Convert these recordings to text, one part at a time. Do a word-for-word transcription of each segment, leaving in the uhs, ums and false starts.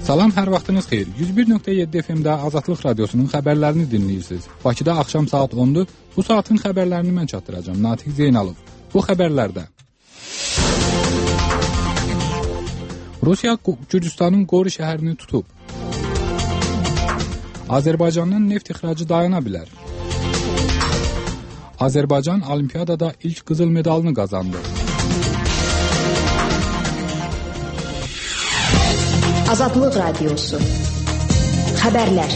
Salam, hər vaxtınız xeyir. yüz bir nöqtə yeddi F M-də Azadlıq Radiosunun xəbərlərini dinləyirsiniz. Bakıda axşam saat ondur. Bu saatin xəbərlərini mən çatdıracağam. Natiq Zeynalov. Bu xəbərlərdə Rusiya Gürcüstanın Qori şəhərini tutub. Azərbaycandan neft ixracı dayana bilər. Azərbaycan Olimpiyadada ilk qızıl medalını qazandı. Azadlıq Radiosu. Xəbərlər.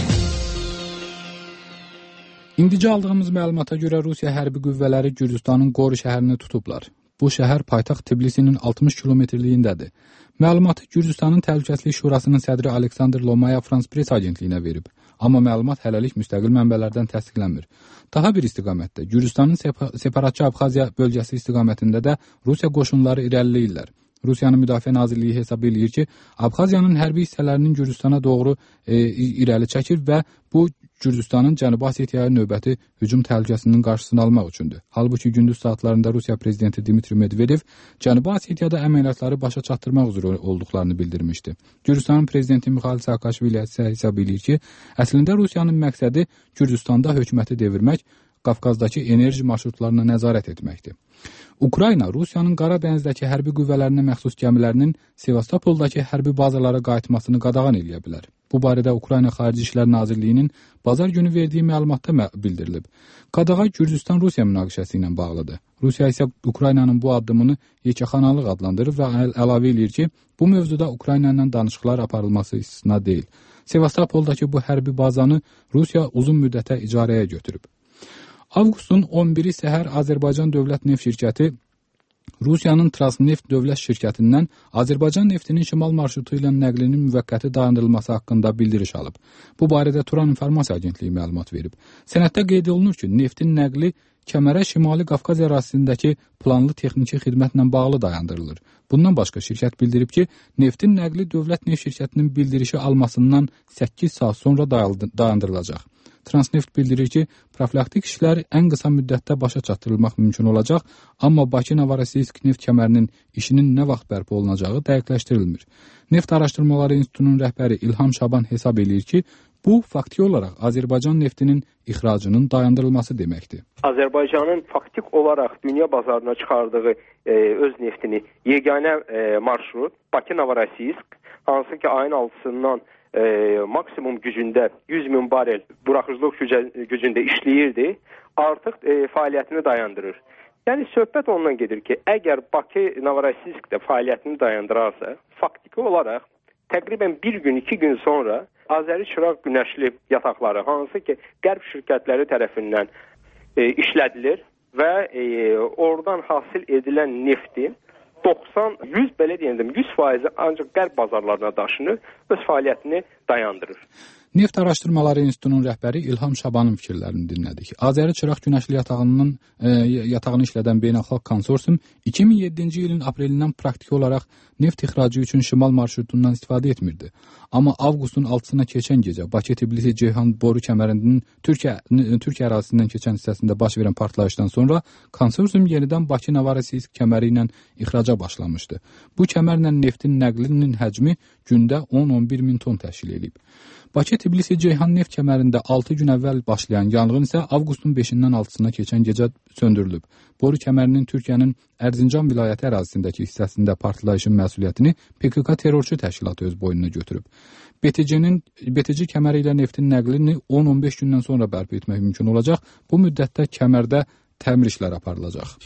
İndicə aldığımız məlumata görə Rusiya hərbi qüvvələri Gürcüstanın Qori şəhərini tutublar. Bu şəhər paytaxt Tbilisinin altmış kilometrliyindədir. Məlumatı Gürcüstanın Təhlükəsizlik Şurasının sədri Aleksandr Lomaya France Press agentliyinə verib. Amma məlumat hələlik müstəqil mənbələrdən təsdiqlənmir. Daha bir istiqamətdə Gürcüstanın separatçı Abxaziya bölgəsi istiqamətində də Rusiya qoşunları irəliləyirlər. Rusiyanın Müdafiə Nazirliyi hesab edir ki, Abxaziyanın hərbi hissələrinin Gürcüstana doğru e, irəli çəkir və bu Gürcüstanın Cənubi Osetiyaya növbəti hücum təhlükəsinin qarşısını almaq üçündür. Halbuki gündüz saatlarında Rusiya prezidenti Dmitri Medvedev Cənubi Osetiyada əməliyyatları başa çatdırmaq üzrə olduqlarını bildirmişdi. Gürcüstanın prezidenti Mixail Saakashvili isə hesab edir ki, əslində Rusiyanın məqsədi Gürcüstanda hökuməti devirmək, Qafqazdakı enerji marşrutlarına nəzarət etməkdir. Ukrayna Rusiyanın Qara dənizdəki hərbi qüvvələrinə məxsus gəmilərinin Sevastopoldakı hərbi bazalara qayıtmasını qadağan edə bilər. Bu barədə Ukrayna Xarici İşlər Nazirliyinin bazar günü verdiyi məlumatda bildirilib. Qadağa Gürcüstan-Rusiya münaqişəsi ilə bağlıdır. Rusiya isə Ukraynanın bu addımını yekəxanalıq adlandırır və əlavə edir ki, bu mövzuda Ukrayna ilə danışıqlar aparılması istisna deyil. Sevastopoldakı bu hərbi bazanı Rusiya uzun müddətə icarəyə götürüb. Avqustun on biri səhər Azərbaycan Dövlət Neft Şirkəti Rusiyanın Transneft dövlət şirkətindən Azərbaycan neftinin şimal marşrutu ilə nəqlinin müvəqqəti dayandırılması haqqında bildiriş alıb. Bu barədə Turan İnformasiya Agentliyi məlumat verib. Sənəddə qeyd olunur ki, neftin nəqli Kəmərə Şimali Qafqaz ərazisindəki planlı texniki xidmətlə bağlı dayandırılır. Bundan başqa şirkət bildirib ki, neftin nəqli Dövlət Neft Şirkətinin bildirişi almasından səkkiz saat sonra dayandırılacaq. Transneft bildirir ki, profilaktik işlər ən qısa müddətdə başa çatdırılmaq mümkün olacaq, amma Bakı-Novorossiysk neft kəmərinin işinin nə vaxt bərpa olunacağı dəqiqləşdirilmir. Neft Araşdırmaları İnstitutunun rəhbəri İlham Şaban hesab edir ki, bu fakti olaraq Azərbaycan neftinin ixracının dayandırılması deməkdir. Azərbaycanın faktik olaraq dünya bazarına çıxardığı e, öz neftini yeganə e, marşrut Bakı-Novorossiysk, hansı ki ayın altısından E, maksimum gücündə yüz min barel buraxıcılıq gücündə işləyirdi, artıq e, fəaliyyətini dayandırır. Yəni söhbət ondan gedir ki, əgər Bakı-Novorossiyskdə fəaliyyətini dayandırarsa, faktiki olaraq təqribən bir gün, iki gün sonra Azəri Çıraq günəşli yataqları, hansı ki qərb şirkətləri tərəfindən e, işlədilir və e, oradan hasil edilən neftin doxsan, yüz belə deyəndə yüz faizi ancaq qərb bazarlarına daşınır, öz fəaliyyətini dayandırır. Neft Araşdırmaları İnstitutunun rəhbəri İlham Şabanın fikirlərini dinlədik. Azəri Çıraq günəşli yatağının e, yatağını işlədən beynəlxalq konsorsium iki min yeddinci ilin aprelindən praktiki olaraq neft ixracı üçün şimal marşrutundan istifadə etmirdi. Amma avqustun altısına keçən gecə Bakı-Tbilisi-Ceyhan boru kəmərinin Türkiyə Türkiyə ərazisindən keçən hissəsində baş verən partlayışdan sonra konsorsium yenidən Bakı-Novorossiysk kəməri ilə ixraca başlamışdı. Bu kəmərlə neftin nəqlinin həcmi gündə on on bir min ton təşkil edib. Bakı-Tbilisi-Ceyhan neft kəmərində altı gün əvvəl başlayan yanğın isə avqustun beşindən altısına keçən gecə söndürülüb. Boru kəmərinin Türkiyənin Ərzincan vilayəti ərazisindəki hissəsində partlayışın məsuliyyətini P K K terrorçu təşkilatı öz boynuna götürüb. B T C-nin B T C kəməri ilə neftin nəqlini on on beş gündən sonra bərpa etmək mümkün olacaq. Bu müddətdə kəmərdə təmir işləri aparılacaq.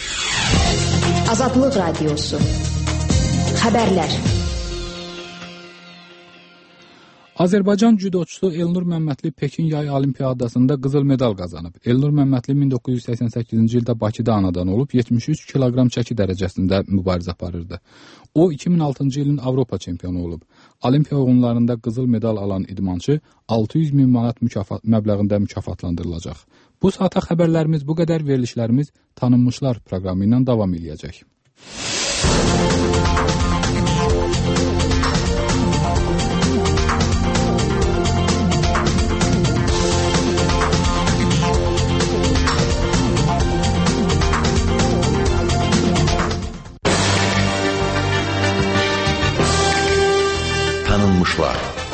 Azadlıq Radiosu. Xəbərlər. Azərbaycan cüdoçusu Elnur Məmmədli Pekin yay olimpiyadasında qızıl medal qazanıb. Elnur Məmmədli min doqquz yüz səksən səkkizinci ildə Bakıda anadan olub, yetmiş üç kiloqram çəki dərəcəsində mübarizə aparırdı. O iki min altıncı ilin Avropa çempionu olub. Olimpiya oyunlarında qızıl medal alan idmançı altı yüz min manat mükafat məbləğində mükafatlandırılacaq. Bu saata xəbərlərimiz bu qədər, verilişlərimiz tanınmışlar proqramı ilə davam edəcək. tanınmışlar.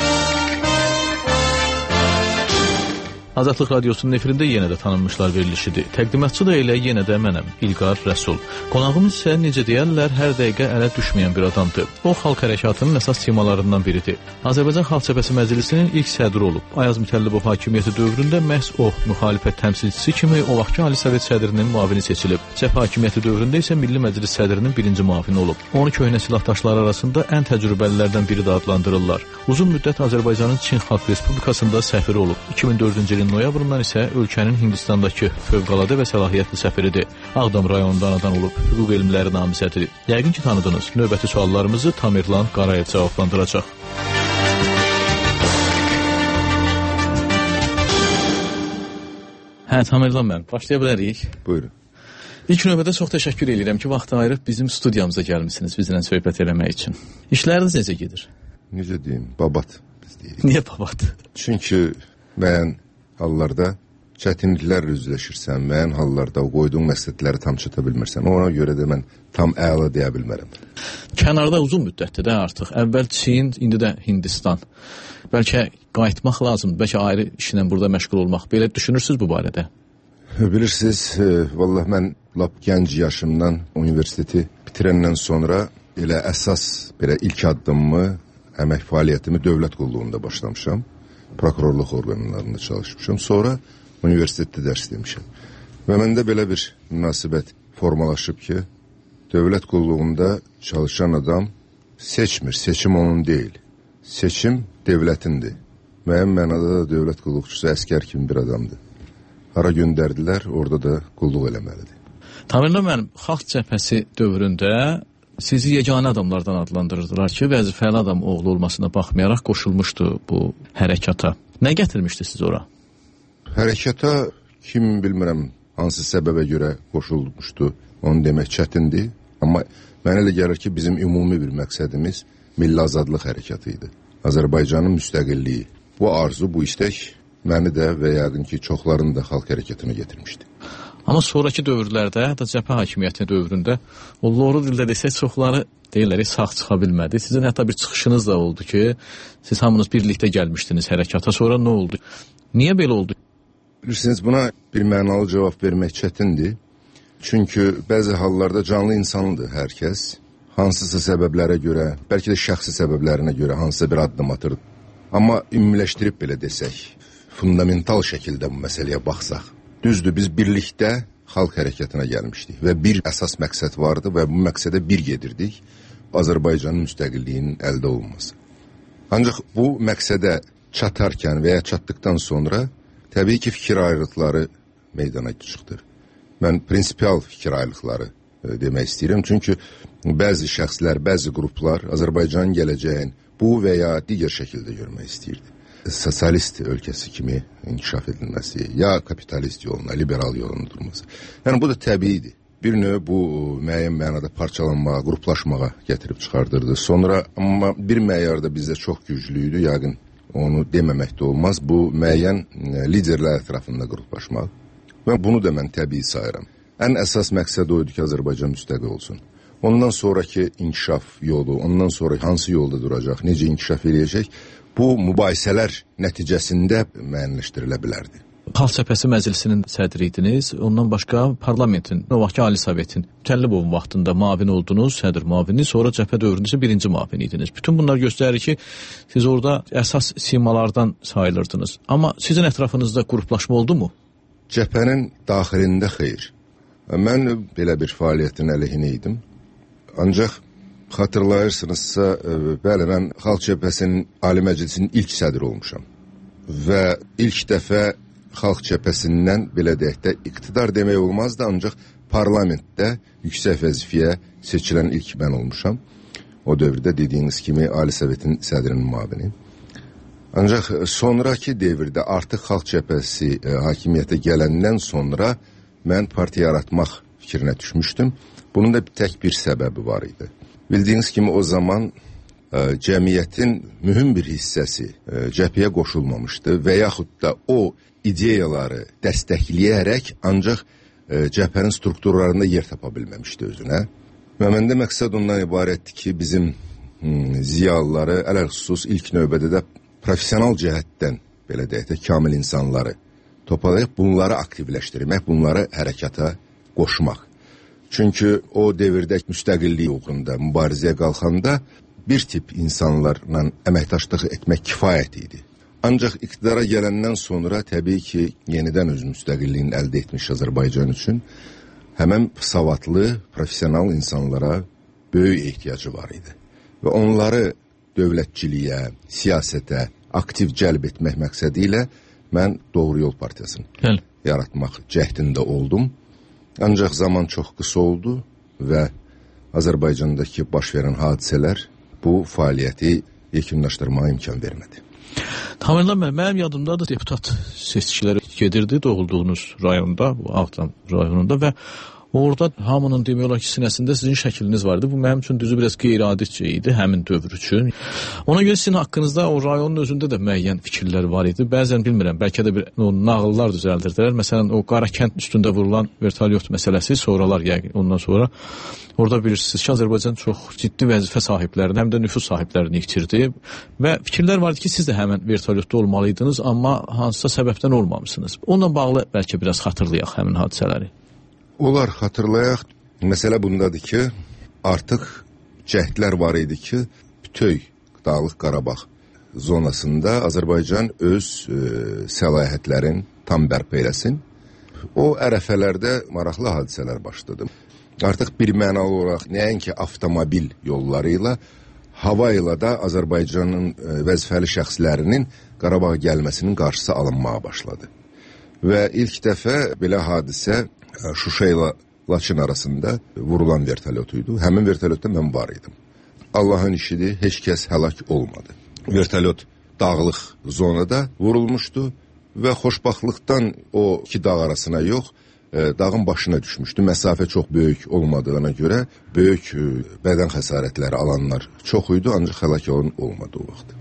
Azadlıq Radiosunun efirində yenə də tanınmışlar verilişidir. Təqdimatçı da elə yenə də mənəm, İlqar Rəsul. Qonağımız isə necə deyərlər, hər dəqiqə ələ düşməyən bir adamdır. O, xalq hərəkatının əsas temalarından biridir. Azərbaycan Xalq Cəbhəsi Məclisinin ilk sədri olub. Ayaz Mütəllibov hakimiyyəti dövründə məhz o, müxalifət təmsilçisi kimi o vaxtki Ali Sovet sədrinin müavini seçilib. Cəbhə hakimiyyəti dövründə isə Milli Məclis sədrinin birinci müavini olub. Onu köhnə silahdaşları arasında ən təcrübəlilərdən biri də adlandırırlar. Uzun müddət Azərbaycanın Çin Xalq Respublikasında səfiri olub. iki min dördüncü ilin noyabrından isə ölkənin Hindistandakı fövqəladə və səlahiyyətli səfiridir. Ağdam rayonundan anadan olub, hüquq elmləri namizədidir. Yəqin ki, tanıdınız. Növbəti suallarımızı Tamerlan Qarayev cavablandıracaq. Hə, Tamerlan mən. Başlaya bilərik. Buyurun. İlk növbədə çox təşəkkür edirəm ki, vaxt ayırıb bizim studiyamıza gəlmişsiniz bizlə söhbət eləmək üçün. İşləriniz necə gedir? Necə deyim, babat biz deyirik. Niyə babat? Çünki müəyyən hallarda çətinliklərlə üzləşirsən, müəyyən hallarda qoyduğun məqsədləri tam çata bilmirsən. Ona görə də mən tam əla deyə bilmərəm. Kənarda uzun müddətdir də artıq. Əvvəl Çin, indi də Hindistan. Bəlkə qayıtmaq lazımdır, bəlkə ayrı işlə burada məşğul olmaq. Belə düşünürsünüz bu barədə? Bilirsiniz, e, vallahi mən lap gənc yaşımdan universiteti bitirəndən sonra elə əsas belə ilk addımımı, əmək fəaliyyətimi dövlət qulluğunda başlamışam. Prokurorluq orqanlarında çalışmışam. Sonra universitetdə dərs demişəm. Və məndə belə bir münasibət formalaşıb ki, dövlət qulluğunda çalışan adam seçmir, seçim onun deyil. Seçim dövlətindir. Müəyyən mənada da dövlət qulluqçusu əskər kimi bir adamdır. Hara göndərdilər, orada da qulluq eləməlidir. Tamerlan mənim, Xalq Cəbhəsi dövründə sizi yeganə adamlardan adlandırırdılar ki, vəzifəli adam oğlu olmasına baxmayaraq qoşulmuşdu bu hərəkata. Nə gətirmişdi siz ora? Hərəkata kim bilmirəm hansı səbəbə görə qoşulmuşdu, onu demək çətindir. Amma mənə elə gəlir ki, bizim ümumi bir məqsədimiz milli azadlıq hərəkatı idi. Azərbaycanın müstəqilliyi. Bu arzu, bu istək məni də və yəqin ki, çoxlarını da xalq hərəkatına getirmişdi. Amma sonraki dövrlərdə, hətta cəbhə hakimiyyəti dövründə, o loru dildə desək, çoxları deyirlər, sağ çıxa bilmədi. Sizin hətta bir çıxışınız da oldu ki, siz hamınız birlikdə gəlmişdiniz hərəkata, sonra nə oldu? Niyə belə oldu? Bilirsiniz, buna bir mənalı cavab vermək çətindir. Çünki bəzi hallarda canlı insanlıdır hər kəs. Hansısa səbəblərə görə, bəlkə də şəxsi səbəblərinə görə hansısa bir addım atır. Amma ümumiləşdirib belə desək, fundamental şəkildə bu məsələyə baxsaq, düzdür, biz birlikdə xalq hərəkatına gəlmişdik və bir əsas məqsəd vardı və bu məqsədə bir gedirdik, Azərbaycanın müstəqilliyinin əldə olunması. Ancaq bu məqsədə çatarkən və ya çatdıqdan sonra təbii ki, fikir ayrılıqları meydana çıxdı. Mən prinsipial fikir ayrılıqları e, demək istəyirəm, çünki bəzi şəxslər, bəzi qruplar Azərbaycanın gələcəyin bu və ya digər şəkildə görmək istəyirdi. Sosialist ölkəsi kimi inkişaf edilməsi, ya kapitalist yoluna, liberal yoluna durması. Yəni, bu da təbiidir. Bir növ bu müəyyən mənada parçalanmağa, qruplaşmağa gətirib çıxardırdı. Sonra, amma bir məyarda bizdə çox güclüydü, yəqin onu deməmək də olmaz. Bu müəyyən liderlər ətrafında qruplaşmaq. Və bunu da mən təbii sayıram. Ən əsas məqsəd oydu ki, Azərbaycan müstəqil olsun. Ondan sonraki inkişaf yolu, ondan sonra hansı yolda duracaq, necə inkişaf edəcək, bu mübahisələr nəticəsində müəyyənləşdirilə bilərdi. Xalq Cəbhəsi Məclisinin sədri idiniz, ondan başqa parlamentin, o vaxtki Ali Sovetin, Mütəllibovun vaxtında mavin oldunuz, sədr mavini, sonra cəbhə dövründə isə birinci mavin idiniz. Bütün bunlar göstərir ki, siz orada əsas simalardan sayılırdınız. Amma sizin ətrafınızda qruplaşma oldu mu? Cəbhənin daxilində xeyr. Mən belə bir fəaliyyətin əleyhinə idim. Ancaq xatırlayırsınızsa, bəli, mən Xalq Cəbhəsinin Ali Məclisinin ilk sədri olmuşam. Və ilk dəfə Xalq Cəbhəsindən, belə deyək də, iqtidar demək olmazdı, ancaq parlamentdə yüksək vəzifəyə seçilən ilk mən olmuşam. O dövrdə dediyiniz kimi Ali Sovetin sədrinin müavini. Ancaq sonraki devirdə artıq Xalq Cəbhəsi e, hakimiyyətə gələndən sonra mən partiya yaratmaq fikrinə düşmüşdüm. Bunun da tək bir səbəbi var idi. Bildiyiniz kimi o zaman e, cəmiyyətin mühüm bir hissəsi e, cəbhəyə qoşulmamışdı və yaxud da o ideyaları dəstəkləyərək ancaq e, cəbhənin strukturlarında yer tapa bilməmişdi özünə. Və məndə məqsəd ondan ibarətdir ki, bizim hmm, ziyalıları, ələlxüsus ilk növbədə də professional cəhətdən, belə deyək də, kamil insanları toparlayıb bunları aktivləşdirmək, bunları hərəkata qoşmaq. Çünki o devirdə müstəqillik uğrunda mübarizəyə qalxanda bir tip insanlarla əməkdaşlıq etmək kifayət idi. Ancaq iqtidara gələndən sonra təbii ki, yenidən öz müstəqilliyini əldə etmiş Azərbaycan üçün həmən savadlı, professional insanlara böyük ehtiyacı var idi. Və onları dövlətçiliyə, siyasətə aktiv cəlb etmək məqsədi ilə mən Doğru Yol Partiyasını Həl. yaratmaq cəhdində oldum. Ancaq zaman çox qısa oldu və Azərbaycandakı baş verən hadisələr bu fəaliyyəti yekunlaşdırmağa imkan vermədi. Tamamla mənim yadımdadır, deputat seçkiləri gedirdi doğulduğunuz rayonda, bu Ağdam rayonunda və orada hamının demək olar ki, sinəsində sizin şəkliniz vardı. Bu mənim üçün düzü biraz qeyri-adicə idi həmin dövr üçün. Ona görə sizin haqqınızda o rayonun özündə də müəyyən fikirlər var idi. Bəzən bilmirəm, bəlkə də bir o, nağıllar düzəldirdilər. Məsələn, o Qarakənd üstündə vurulan vertolyot məsələsi sonralar yəqin ondan sonra orada bilirsiniz ki, Azərbaycan çox ciddi vəzifə sahiblərini, həm də nüfuz sahiblərini itirdi və fikirlər vardı ki, siz də həmən vertolyotda olmalıydınız, amma hansısa səbəbdən olmamışsınız. Onunla bağlı bəlkə biraz xatırlayaq həmin hadisələri. Olar xatırlayaq. Məsələ bundadır ki, artıq cəhdlər var idi ki, bütöv Dağlıq Qarabağ zonasında Azərbaycan öz e, səlahiyyətlərin tam bərpa eləsin. O ərəfələrdə maraqlı hadisələr başladı. Artıq bir mənalı olaraq nəinki avtomobil yolları ilə, hava ilə də Azərbaycanın e, vəzifəli şəxslərinin Qarabağa gəlməsinin qarşısı alınmağa başladı. Və ilk dəfə belə hadisə Şuşa ilə Laçın arasında vurulan vertolyotuydu. Həmin vertolyotda mən var idim. Allahın işidir, heç kəs həlak olmadı. Vertolyot dağlıq zonada vurulmuşdu və xoşbaxtlıqdan o iki dağ arasına yox, dağın başına düşmüşdü. Məsafə çox böyük olmadığına görə böyük bədən xəsarətləri alanlar çox idi, ancaq həlak olan olmadı o vaxt.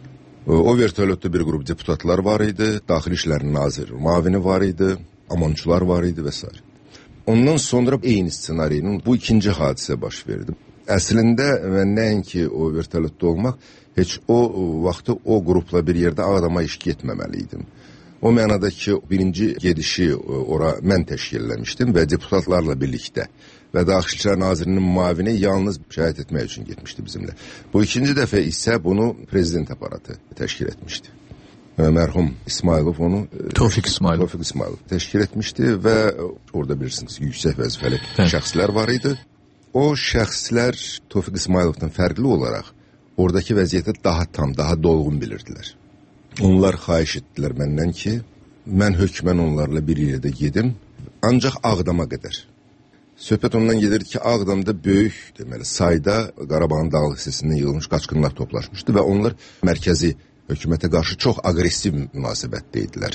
O vertolyotda bir qrup deputatlar var idi, Daxili İşlər Naziri müavini var idi, amonçular var idi və s. Ondan sonra eyni ssenarinin bu ikinci hadisə baş verdi. Əslində mən nəinki o vertolyotda olmaq, heç o vaxtı o qrupla bir yerdə Ağdama iş getməməliydim. O mənada ki, birinci gedişi ora mən təşkil eləmişdim və deputatlarla birlikdə və Daxili İşlər Nazirinin müavini yalnız şəhid etmək üçün getmişdi bizimlə. Bu ikinci dəfə isə bunu prezident aparatı təşkil etmişdi. Mərhum İsmailov onu Tofiq İsmailov. Tofiq İsmailov təşkil etmişdi və orada bilirsiniz yüksək vəzifəli Hə. şəxslər var idi. O şəxslər Tofiq İsmailovdan fərqli olaraq oradakı vəziyyəti daha tam, daha dolğun bilirdilər. Onlar xahiş etdilər məndən ki, mən hökmən onlarla bir yerdə gedim, ancaq Ağdama qədər. Söhbət ondan gedirdi ki, Ağdamda böyük deməli sayda Qarabağın dağlıq hissəsindən yığılmış qaçqınlar toplaşmışdı və onlar mərkəzi hökumətə qarşı çox aqressiv münasibətdə idilər.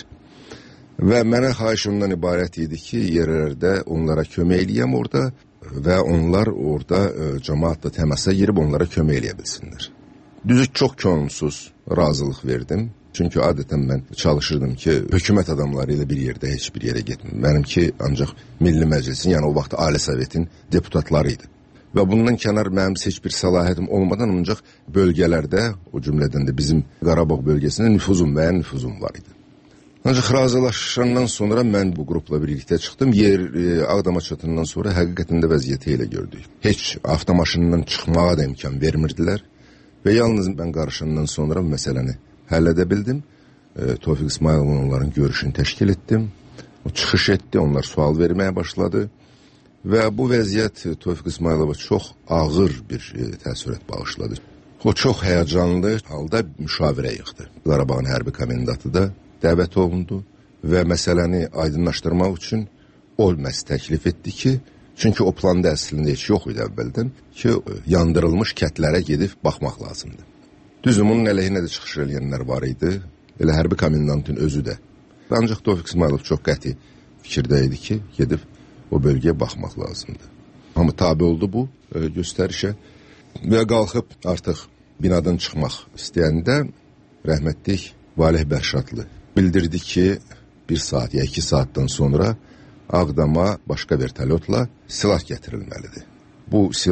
Və mənə xahiş ondan ibarət idi ki, yerlərdə onlara kömək eləyəm orada və onlar orada e, cəmaatla təmasa girib onlara kömək eləyə bilsinlər. Düzü çox könülsüz razılıq verdim. Çünki adətən mən çalışırdım ki, hökumət adamları ilə bir yerdə heç bir yerə getməyim. Mənimki ancaq Milli Məclisin, yəni o vaxt Ali Sovetin deputatları idi. Və bundan kənar mənim heç bir səlahiyyətim olmadan ancaq bölgələrdə, o cümlədən də bizim Qarabağ bölgəsində nüfuzum, müəyyən nüfuzum var idi. Ancaq razılaşandan sonra mən bu qrupla birlikdə çıxdım. Yer e, Ağdama çatından sonra həqiqətən də vəziyyəti elə gördük. Heç avtomaşından çıxmağa da imkan vermirdilər və yalnız mən qarışandan sonra bu məsələni həll edə bildim. E, Tofiq İsmailovun onların görüşünü təşkil etdim. O çıxış etdi, onlar sual verməyə başladı. Və bu vəziyyət Tofiq İsmailova çox ağır bir e, təəssürat bağışladı. O çox həyəcanlı halda müşavirə yığdı. Qarabağın hərbi komendatı da dəvət olundu və məsələni aydınlaşdırmaq üçün o məhz təklif etdi ki, çünki o planda əslində heç yox idi əvvəldən ki, yandırılmış kətlərə gedib baxmaq lazımdır. Düzüm, onun əleyhinə də çıxış eləyənlər var idi, elə hərbi komendantın özü də. Ancaq Tofiq İsmailov çox qəti fikirdə idi ki, gedib o bölgəyə baxmaq lazımdır. Amma tabi oldu bu e, göstərişə və qalxıb artıq binadan çıxmaq istəyəndə rəhmətlik Valih Bərşadlı bildirdi ki, bir saat ya iki saatdan sonra Ağdama başqa vertolyotla silah gətirilməlidir. Bu silah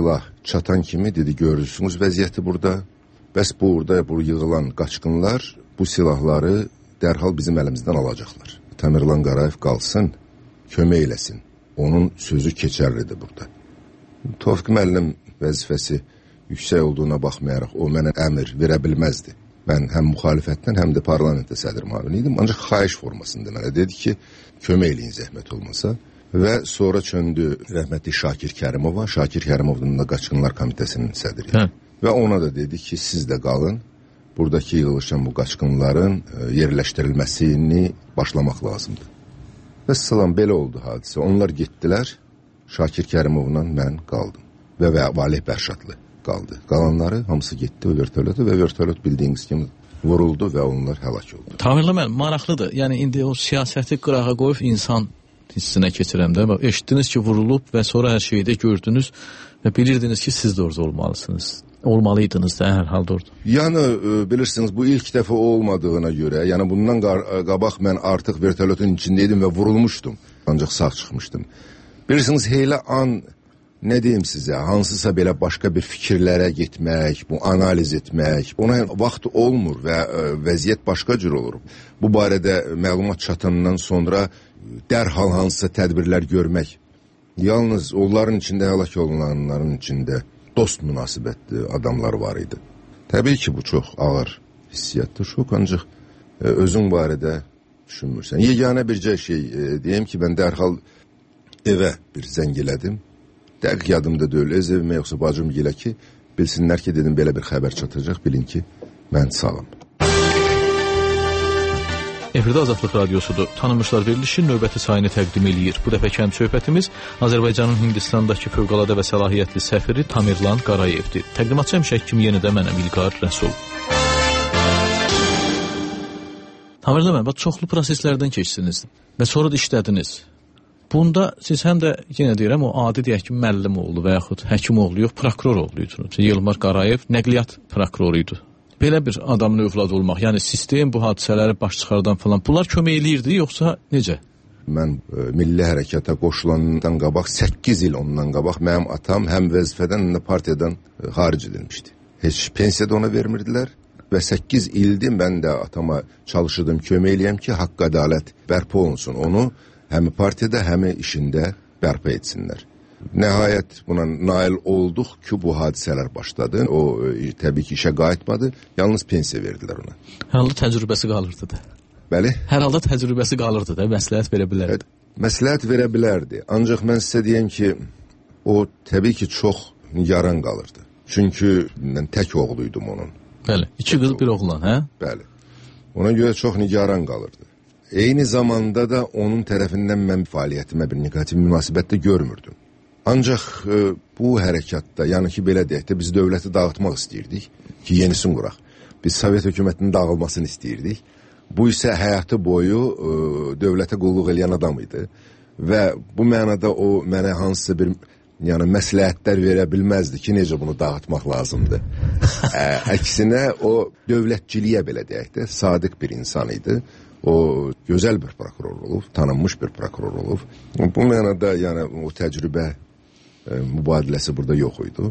çatan kimi dedi, görürsünüz vəziyyəti burada. Bəs burada bu yığılan qaçqınlar bu silahları dərhal bizim əlimizdən alacaqlar. Tamerlan Qarayev qalsın, kömək eləsin. Onun sözü keçərlidir burada. Tofiq müəllim vəzifəsi yüksək olduğuna baxmayaraq o mənə əmr verə bilməzdi. Mən həm müxalifətdən, həm də parlamentdə sədr müavini idim. Ancaq xahiş formasında mənə dedi ki, kömək eləyin zəhmət olmasa. Və sonra çöndü rəhmətli Şakir Kərimova. Şakir Kərimovun da Qaçqınlar Komitəsinin sədri. Hə. Və ona da dedi ki, siz də qalın. Buradakı yığılışan bu qaçqınların yerləşdirilməsini başlamaq lazımdır. Və salam, belə oldu hadisə. Onlar getdilər, Şakir Kərimovla mən qaldım. Və, və Valih Bərşadlı qaldı. Qalanları hamısı getdi o vertolyota və vertolyot bildiyiniz kimi vuruldu və onlar həlak oldu. Tamirlə mən, maraqlıdır. Yəni, indi o siyasəti qırağa qoyub insan hissinə keçirəmdə. Eşitdiniz ki, vurulub və sonra hər şeyi də gördünüz və bilirdiniz ki, siz də orada olmalısınız. Olmalıydınız da hər halda orada. Yəni, e, bilirsiniz, bu ilk dəfə olmadığına görə, yəni bundan qabaq mən artıq vertolyotun içindeydim və vurulmuşdum. Ancaq sağ çıxmışdım. Bilirsiniz, heylə an, nə deyim sizə, hansısa belə başqa bir fikirlərə getmək, bu analiz etmək, ona vaxt olmur və e, vəziyyət başqa cür olur. Bu barədə məlumat çatandan sonra dərhal hansısa tədbirlər görmək. Yalnız onların içində, həlak olunanların içində dost münasibətli adamlar var idi. Təbii ki, bu çox ağır hissiyatdır, şok, ancaq e, özün barədə düşünmürsən. Yeganə bircə şey e, deyim ki, mən dərhal evə bir zəng elədim. Dəqiq yadımda deyil, öz evimə yoxsa bacım gilə ki, bilsinlər ki, dedim, belə bir xəbər çatacaq, bilin ki, mən sağım. Efirdə Azadlıq Radiosudur. Tanınmışlar verilişi növbəti sayını təqdim eləyir. Bu dəfə kənd söhbətimiz Azərbaycanın Hindistandakı fövqəladə və səlahiyyətli səfiri Tamerlan Qarayevdir. Təqdimatçı həmişək kimi yenə də mənəm İlqar Rəsul. Tamerlan mən, çoxlu proseslərdən keçsiniz və sonra da işlədiniz. Bunda siz həm də, yenə deyirəm, o adi deyək ki, müəllim oğlu və yaxud həkim oğlu yox, prokuror oğluydunuz. Yılmaz Qarayev nəqliyyat prokuroruydu. Belə bir adamın övlad olmaq, yəni sistem bu hadisələri baş çıxardan falan, bunlar kömək eləyirdi, yoxsa necə? Mən e, milli hərəkata qoşulandan qabaq, səkkiz il ondan qabaq mənim atam həm vəzifədən, həm də partiyadan e, xaric edilmişdi. Heç pensiyada ona vermirdilər və səkkiz ildir mən də atama çalışırdım, kömək eləyəm ki, haqq ədalət bərpa olunsun. Onu həm partiyada, həm işində bərpa etsinlər. Nəhayət buna nail olduq ki, bu hadisələr başladı. O e, təbii ki, işə qayıtmadı. Yalnız pensiya verdilər ona. Hər halda təcrübəsi qalırdı da. Bəli? Hər halda təcrübəsi qalırdı da, məsləhət verə bilərdi. Evet, məsləhət verə bilərdi. Ancaq mən sizə deyəm ki, o təbii ki, çox yaran qalırdı. Çünki mən tək oğluydum onun. Bəli, iki qız bir oğlan, hə? Bəli. Ona görə çox nigaran qalırdı. Eyni zamanda da onun tərəfindən mən fəaliyyətimə bir negativ münasibət də görmürdüm. Ancaq e, bu hərəkatda, yəni ki, belə deyək də, biz dövləti dağıtmaq istəyirdik ki, yenisini quraq. Biz Sovet hökumətinin dağılmasını istəyirdik. Bu isə həyatı boyu e, dövlətə qulluq eləyən adam idi. Və bu mənada o mənə hansısa bir yəni, məsləhətlər verə bilməzdi ki, necə bunu dağıtmaq lazımdır. Ə, əksinə o dövlətçiliyə, belə deyək də, sadiq bir insan idi. O gözəl bir prokuror olub, tanınmış bir prokuror olub. Bu mənada yəni, o təcrübə e, mübadiləsi burada yox idi.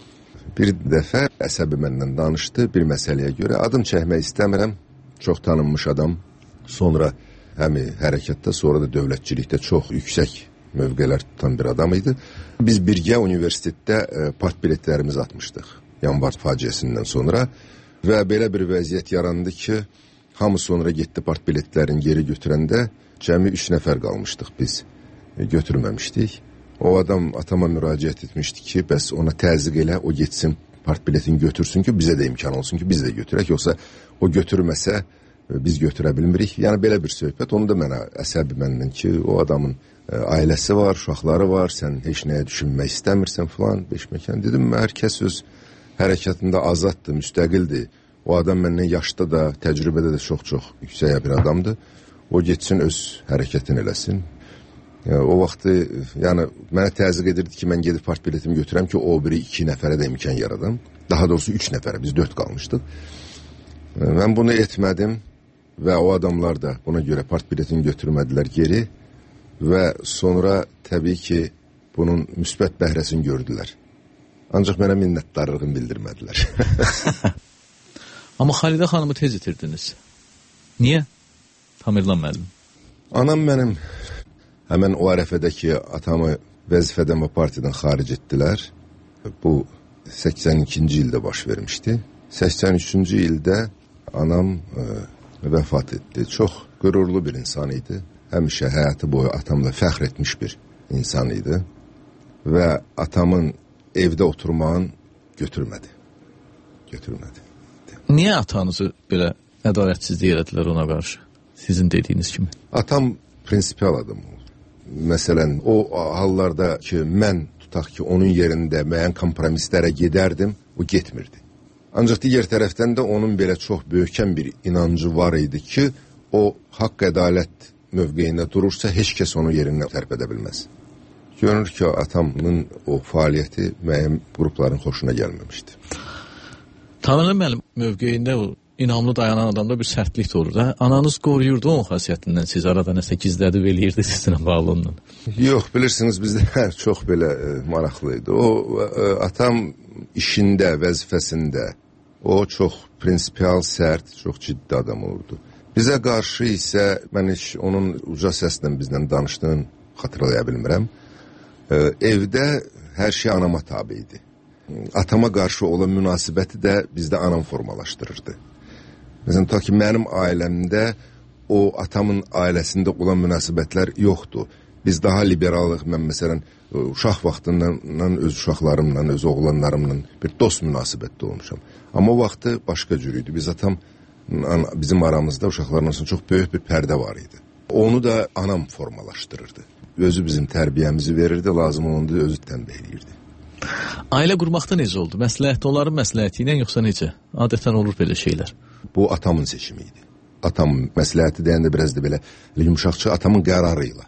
Bir dəfə əsəbi məndən danışdı bir məsələyə görə. Adım çəkmək istəmirəm, çox tanınmış adam. Sonra həm hərəkətdə, sonra da dövlətçilikdə çox yüksək mövqelər tutan bir adam idi. Biz birgə universitetdə e, partbiletlərimizi atmışdıq yanvar faciəsindən sonra və belə bir vəziyyət yarandı ki, hamı sonra getdi partbiletlərini geri götürəndə cəmi üç nəfər qalmışdıq biz, e, götürməmişdik. O adam atama müraciət etmişdi ki, bəs ona təzyiq elə, o getsin partbiletini götürsün ki, bizə də imkan olsun ki, biz də götürək, yoxsa o götürməsə e, biz götürə bilmirik. Yəni belə bir söhbət, onu da mənə əsəbi məndən ki, o adamın e, ailəsi var, uşaqları var, sən heç nəyə düşünmək istəmirsən falan, beş məkan. Dedim, hər kəs öz hərəkətində azaddır, müstəqildir. O adam məndən yaşda da, təcrübədə də çox-çox yüksək bir adamdır. O getsin, öz hərəkətini eləsin. Yəni, o vaxtı, yəni, mənə təzyiq edirdi ki, mən gedib partbiletimi götürəm ki, o biri iki nəfərə də imkan yaradım. Daha doğrusu üç nəfərə, biz dörd qalmışdıq. Mən bunu etmədim və o adamlar da buna görə partbiletini götürmədilər geri və sonra təbii ki, bunun müsbət bəhrəsini gördülər. Ancaq mənə minnətdarlığını bildirmədilər. Amma Xalidə xanımı tez itirdiniz. Niyə? Tamirlan müəllim. Anam mənim həmən o ərəfədəki atamı vəzifədən və partiyadan xaric etdilər. Bu səksən ikinci ildə baş vermişdi. səksən üçüncü ildə anam e, vəfat etdi. Çox qürurlu bir insan idi. Həmişə həyatı boyu atamla fəxr etmiş bir insan idi. Və atamın evdə oturmağını götürmədi. Götürmədi. Niyə atanızı belə ədalətsizlik elədilər ona qarşı? Sizin dediyiniz kimi. Atam prinsipial adam oldu. Məsələn, o hallarda ki, mən tutaq ki, onun yerində müəyyən kompromislərə gedərdim, o getmirdi. Ancaq digər tərəfdən də onun belə çox böyükən bir inancı var idi ki, o haqq ədalət mövqeyində durursa, heç kəs onu yerindən tərpədə bilməz. Görünür ki, atamın o fəaliyyəti müəyyən qrupların xoşuna gəlməmişdi. Tamirlan müəllim mövqeyində o inamlı dayanan adamda bir sərtlik də olur da. Ananız qoruyurdu o xasiyyətindən, siz arada nəsə gizlədib eləyirdi sizinlə bağlı onunla. Yox, bilirsiniz, bizdə çox belə e, maraqlıydı. O e, atam işində, vəzifəsində o çox prinsipial, sərt, çox ciddi adam olurdu. Bizə qarşı isə mən heç onun uca səslə bizlə danışdığını xatırlaya bilmirəm. E, evdə hər şey anama tabi idi. Atama qarşı olan münasibəti də bizdə anam formalaşdırırdı. Məsələn, ta ki, mənim ailəmdə o atamın ailəsində olan münasibətlər yoxdur. Biz daha liberalıq, mən məsələn, uşaq vaxtından öz uşaqlarımla, öz oğlanlarımla bir dost münasibətdə olmuşam. Amma o vaxtı başqa cür idi. Biz atam, bizim aramızda uşaqlarla çox böyük bir pərdə var idi. Onu da anam formalaşdırırdı. Özü bizim tərbiyəmizi verirdi, lazım olanda özü tənbih edirdi. Ailə qurmaqda necə oldu? Məsləhət onların məsləhəti ilə yoxsa necə? Adətən olur belə şeylər. Bu atamın seçimi idi. Atamın məsləhəti deyəndə biraz da belə yumuşaqçı atamın qərarı ilə.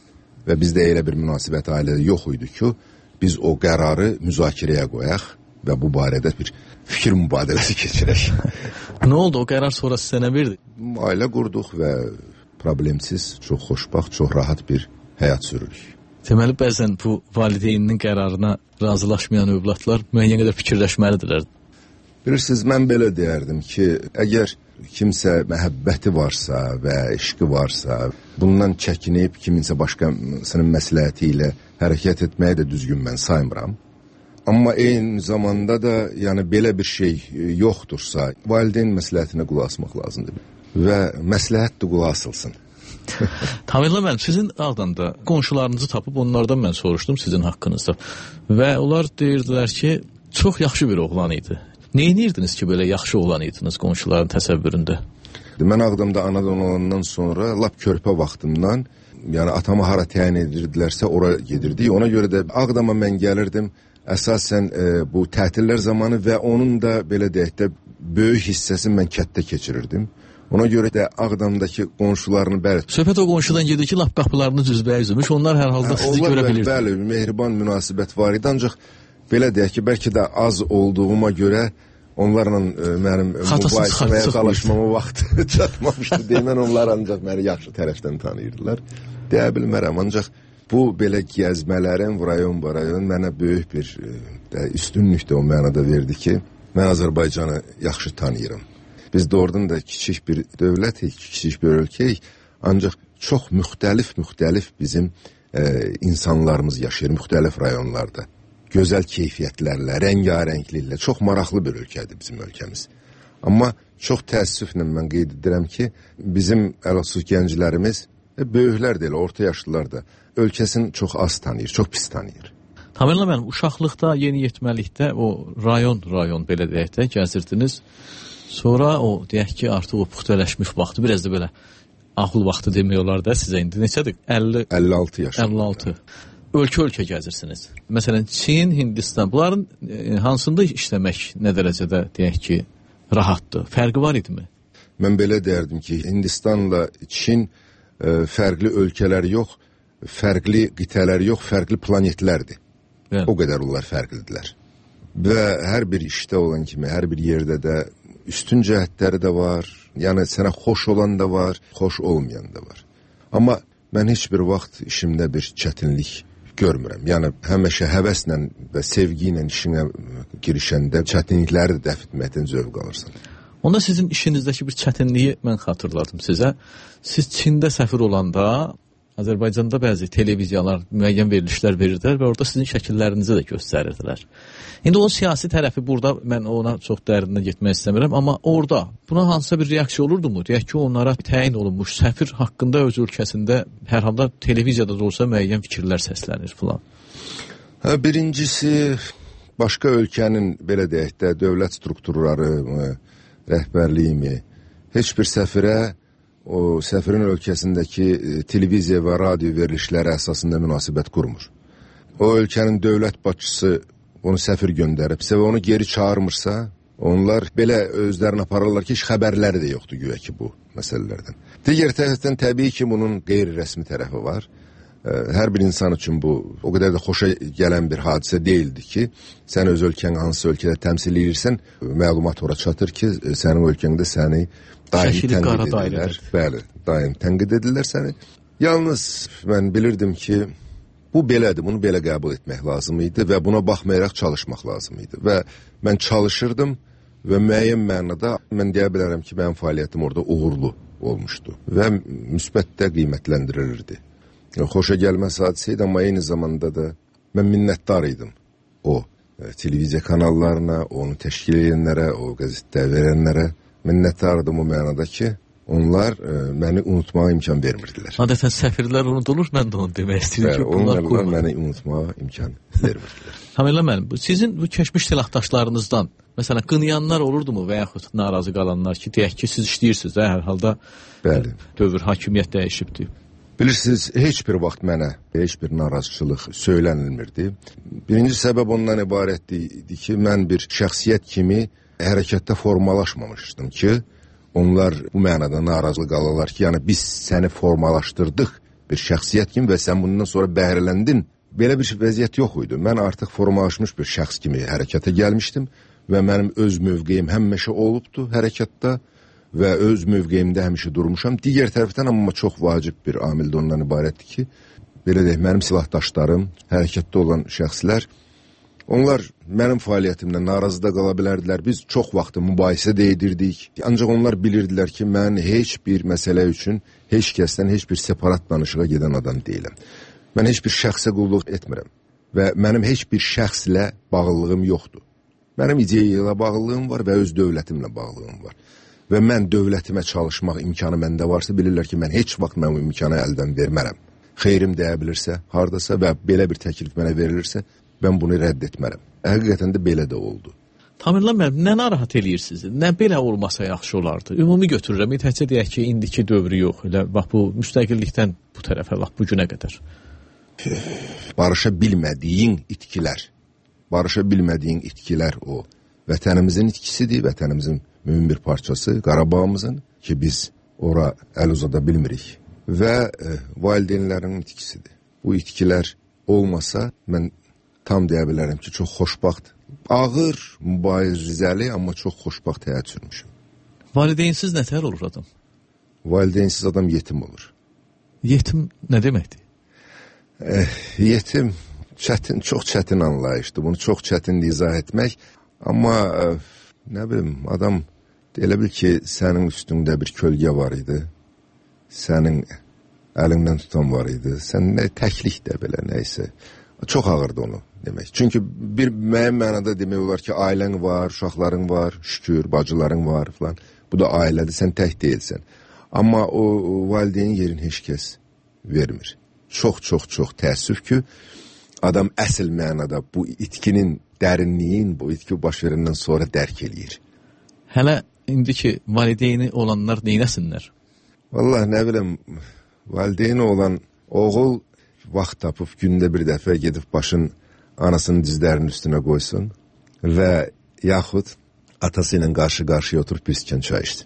Və bizdə elə bir münasibət ailədə yox idi ki, biz o qərarı müzakirəyə qoyaq və bu barədə bir fikir mübadiləsi keçirək. Nə oldu? O qərar sonra sizə nə verdi? Ailə qurduq və problemsiz, çox xoşbaxt, çox rahat bir həyat sürürük. Deməli, bəzən bu valideyninin qərarına razılaşmayan övladlar müəyyən qədər fikirləşməlidirlər. Bilirsiniz, mən belə deyərdim ki, əgər kimsə məhəbbəti varsa və eşqi varsa, bundan çəkinib kiminsə başqasının məsləhəti ilə hərəkət etməyi də düzgün mən saymıram. Amma eyni zamanda da yəni belə bir şey yoxdursa, valideyn məsləhətinə qulaq asmaq lazımdır və məsləhət də qulaq asılsın. Tamirlan müəllim, sizin Ağdamda qonşularınızı tapıb onlardan mən soruşdum sizin haqqınızda və onlar deyirdilər ki, çox yaxşı bir oğlan idi. Neyinirdiniz ki, belə yaxşı oğlan idiniz qonşuların təsəvvüründə? Mən Ağdamda anadan olandan sonra lap körpə vaxtımdan, yəni atama hara təyin edirdilərsə ora gedirdik. Ona görə də Ağdama mən gəlirdim əsasən e, bu tətillər zamanı və onun da belə deyək də böyük hissəsini mən kətdə keçirirdim. Ona görə də Ağdamdakı qonşularını bəli... Söhbət o qonşudan gedir ki, lap qapılarını cüzbəyə üzmüş, onlar hər halda hə, sizi görə bilirdi. Bəli, mehriban münasibət var idi, ancaq belə deyək ki, bəlkə də az olduğuma görə onlarla e, mənim mübahisəməyə çalışmama vaxtı çatmamışdı. Deyəmən onlar ancaq məni yaxşı tərəfdən tanıyırdılar. Deyə bilmərəm, ancaq bu belə gəzmələrin rayon barayon mənə böyük bir e, üstünlük də o mənada verdi ki, mən Azərbaycanı yaxşı tanıyıram. Biz doğrudan da kiçik bir dövlətik, kiçik bir ölkəyik, ancaq çox müxtəlif-müxtəlif bizim e, insanlarımız yaşayır, müxtəlif rayonlarda. Gözəl keyfiyyətlərlə, rəngarəngliklə, çox maraqlı bir ölkədir bizim ölkəmiz. Amma çox təəssüflə mən qeyd edirəm ki, bizim əlhəssuz gənclərimiz, e, böyüklər də elə, orta yaşlılar da ölkəsini çox az tanıyır, çox pis tanıyır. Tamirlan müəllim, uşaqlıqda, yeniyetməlikdə o rayon-rayon belə deyək də gəzirdiniz. Sonra o, deyək ki, artıq o puxtələşmiş vaxtı, biraz da belə ağıl vaxtı demək olar da sizə indi. Neçədir? əlli əlli altı yaşında. əlli altı. Ölkə-ölkə gəzirsiniz. Məsələn, Çin, Hindistan, bunların e, hansında işləmək nə dərəcədə, deyək ki, rahatdır? Fərqi var idimi? Mən belə deyərdim ki, Hindistanla Çin e, fərqli ölkələr yox, fərqli qitələr yox, fərqli planetlərdir. Yəni. O qədər onlar fərqlidirlər. Və hər bir işdə olan kimi, hər bir yerdə də üstün cəhətləri də var, yəni sənə xoş olan da var, xoş olmayan da var. Amma mən heç bir vaxt işimdə bir çətinlik görmürəm. Yəni həmişə həvəslə və sevgi ilə işinə girişəndə çətinlikləri də dəf etməkdən zövq alırsan. Onda sizin işinizdəki bir çətinliyi mən xatırladım sizə. Siz Çində səfir olanda Azərbaycanda bəzi televiziyalar müəyyən verilişlər verirdilər və orada sizin şəkillərinizi də göstərirdilər. İndi o siyasi tərəfi burada mən ona çox dərinə getmək istəmirəm, amma orada buna hansısa bir reaksiya olurdu mu? Deyək ki, onlara təyin olunmuş səfir haqqında öz ölkəsində hər halda televiziyada da olsa müəyyən fikirlər səslənir filan. Hə, birincisi başqa ölkənin belə deyək də dövlət strukturları, rəhbərliyimi heç bir səfirə o səfirin ölkəsindəki televiziya və radio verilişləri əsasında münasibət qurmur. O ölkənin dövlət başçısı onu səfir göndəribsə və onu geri çağırmırsa, onlar belə özlərini aparırlar ki, heç xəbərləri də yoxdur güya ki bu məsələlərdən. Digər tərəfdən təbii ki, bunun qeyri-rəsmi tərəfi var. Hər bir insan üçün bu o qədər də xoşa gələn bir hadisə deyildi ki, sən öz ölkəni hansı ölkədə təmsil edirsən, məlumat ora çatır ki, sənin ölkəndə səni daim tənqid edirlər. Bəli, daim tənqid edirlər səni. Yalnız mən bilirdim ki, bu belədir, bunu belə qəbul etmək lazım idi və buna baxmayaraq çalışmaq lazım idi. Və mən çalışırdım və müəyyən mənada mən deyə bilərəm ki, mənim fəaliyyətim orada uğurlu olmuşdu və müsbət də qiymətləndirilirdi. Xoşa gəlməz hadisə idi, amma eyni zamanda da mən minnətdar idim o televiziya kanallarına, onu təşkil edənlərə, o qəzetdə verənlərə. Minnətdardım o mənada ki, onlar e, məni unutmağa imkan vermirdilər. Adətən səfirlər unudulur, mən də onu demək istəyirəm ki, bunlar onlar məni unutmağa imkan vermirdilər. Tamamilə mənim, sizin bu keçmiş silahdaşlarınızdan, məsələn, qınayanlar olurdu mu və yaxud narazı qalanlar ki, deyək ki, siz işləyirsiniz də, hər halda bəli, dövr, hakimiyyət dəyişibdir. Bilirsiniz, heç bir vaxt mənə heç bir narazıçılıq söylənilmirdi. Birinci səbəb ondan ibarətdir ki, mən bir şəxsiyyət kimi hərəkətdə formalaşmamışdım ki, onlar bu mənada narazı qalarlar ki, yəni biz səni formalaşdırdıq bir şəxsiyyət kimi və sən bundan sonra bəhrələndin. Belə bir vəziyyət yox idi. Mən artıq formalaşmış bir şəxs kimi hərəkətə gəlmişdim və mənim öz mövqeyim həmişə olubdu hərəkətdə və öz mövqeyimdə həmişə durmuşam. Digər tərəfdən amma çox vacib bir amil də ondan ibarətdir ki, belə deyək, mənim silahdaşlarım, hərəkətdə olan şəxslər, onlar mənim fəaliyyətimdən narazı da qala bilərdilər. Biz çox vaxtı mübahisə də edirdik. Ancaq onlar bilirdilər ki, mən heç bir məsələ üçün heç kəsdən heç bir separat danışığa gedən adam deyiləm. Mən heç bir şəxsə qulluq etmirəm və mənim heç bir şəxslə bağlılığım yoxdur. Mənim ideyayla bağlılığım var və öz dövlətimlə bağlılığım var. Və mən dövlətimə çalışmaq imkanı məndə varsa, bilirlər ki, mən heç vaxt mən bu imkanı əldən vermərəm. Xeyrim deyə bilirsə, hardasa və belə bir təklif mənə verilirsə, mən bunu rədd etmərəm. Həqiqətən də belə də oldu. Tamirlan müəllim, nə narahat eləyirsiniz? Nə belə olmasa yaxşı olardı? Ümumi götürürəm, təkcə deyək ki, indiki dövrü yox, elə bax bu müstəqillikdən bu tərəfə, bax bu günə qədər. Barışa bilmədiyin itkilər, barışa bilmədiyin itkilər o. Vətənimizin itkisidir, vətənimizin mühüm bir parçası, Qarabağımızın ki, biz ora əl uzada bilmirik və e, valideynlərin itkisidir. Bu itkilər olmasa, mən tam deyə bilərəm ki, çox xoşbaxt, ağır, mübarizəli, amma çox xoşbaxt həyat sürmüşüm. Valideynsiz nətər olur adam? Valideynsiz adam yetim olur. Yetim nə deməkdir? E, yetim çətin, çox çətin anlayışdır. Bunu çox çətindir izah etmək, amma e, nə bilim, adam elə bil ki, sənin üstündə bir kölgə var idi, sənin əlindən tutan var idi, sən nə təklik də belə, nəysə, çox ağırdı onu demək. Çünki bir müəyyən mənada demək olar ki, ailən var, uşaqların var, şükür, bacıların var falan, bu da ailədir, sən tək deyilsən. Amma o, o valideynin yerini heç kəs vermir. Çox, çox, çox təəssüf ki, adam əsl mənada bu itkinin dərinliyin, bu itki baş verəndən sonra dərk eləyir. Hələ indiki valideyni olanlar neynəsinlər? Vallahi nə biləm, valideyni olan oğul vaxt tapıb gündə bir dəfə gedib başın anasının dizlərinin üstünə qoysun və yaxud atası ilə qarşı-qarşıya oturub biskən çay içsin.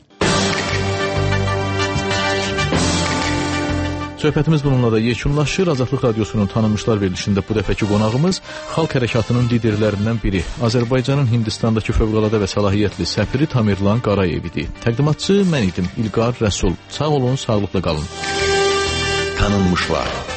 Söhbətimiz bununla da yekunlaşır. Azadlıq Radiosunun tanınmışlar verilişində bu dəfəki qonağımız xalq hərəkatının liderlərindən biri, Azərbaycanın Hindistandakı fövqəladə və səlahiyyətli səfiri Tamirlan Qarayev idi. Təqdimatçı mən idim, İlqar Rəsul. Sağ olun, sağlıqla qalın. Tanınmışlar.